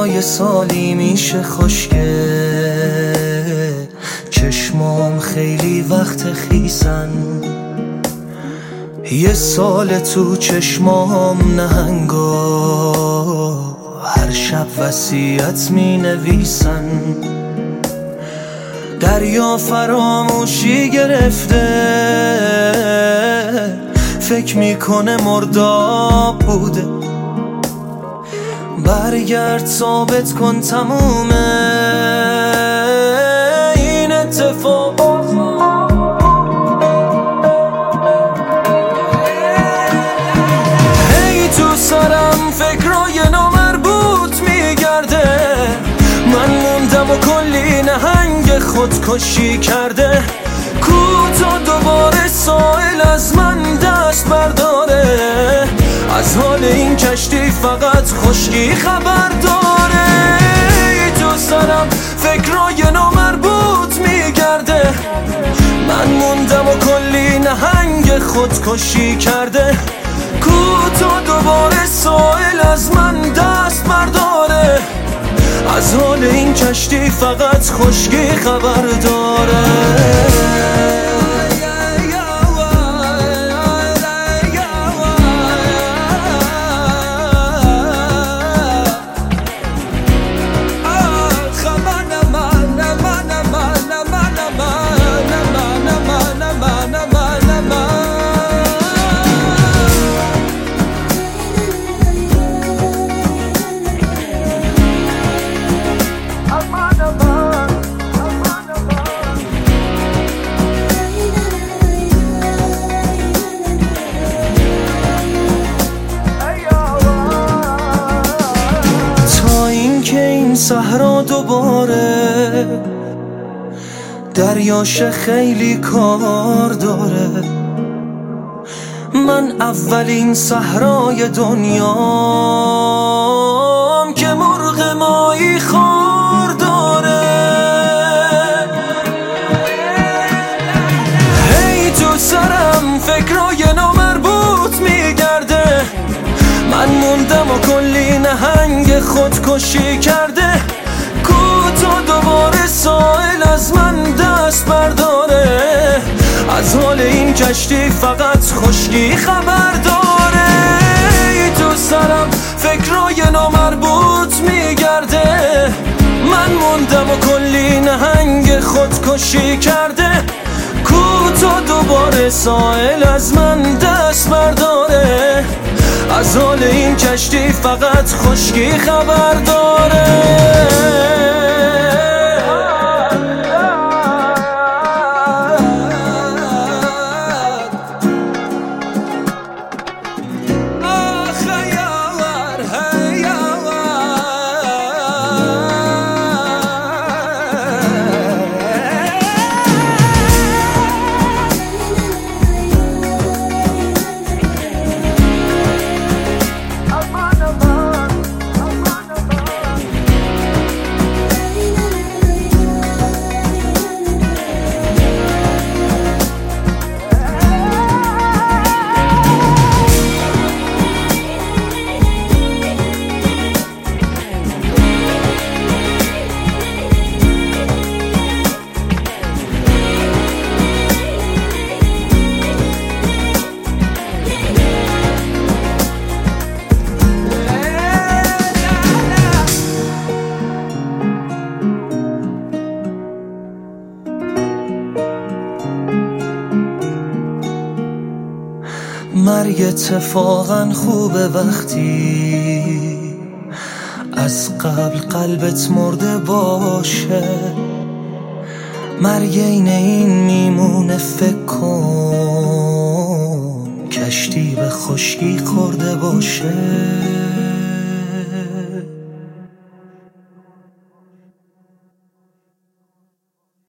یه سالی میشه خوشگه، چشمام خیلی وقت خیسن، یه سال تو چشمام نهنگا هر شب وصیت می نویسن. دریا فراموشی گرفته، فکر میکنه مرداب بوده، برگرد ثابت کن تمومه این اتفاق. هی تو سرم فکرای نامربوط میگرده، من موندم و کلی نهنگ خودکشی کرده. کوتا دوباره سائل از من دست برداره، از حال این کشتی فقط خشکی خبر داره. تو سرم فکرای نامربوط میگرده، من موندم و کلی نهنگ خودکشی کرده. کوتا دوباره سائل از من دست برداره، از حال این کشتی فقط خشکی خبر داره. صحرا دوباره دریاش خیلی کار داره، من اولین صحرای دنیام که مرغ ماهی خوار داره. هی تو سرم فکرای نامربوط میگرده، من موندم و کلی نهنگ خودکشی کرده. کوتا دوباره سائل از من دست برداره، از حال این کشتی فقط خشکی خبر داره. تو سرم فکرای نامربوط میگرده، من موندم و کلی نهنگ خودکشی کرده. کوتا دوباره سائل از من دست برداره، از حال این کشتی فقط خشکی خبر داره. مرگ اتفاقا خوبه وقتی از قبل قلبت مرده باشه، مرگ این میمونه فکر کن کشتی به خشکی خورده باشه.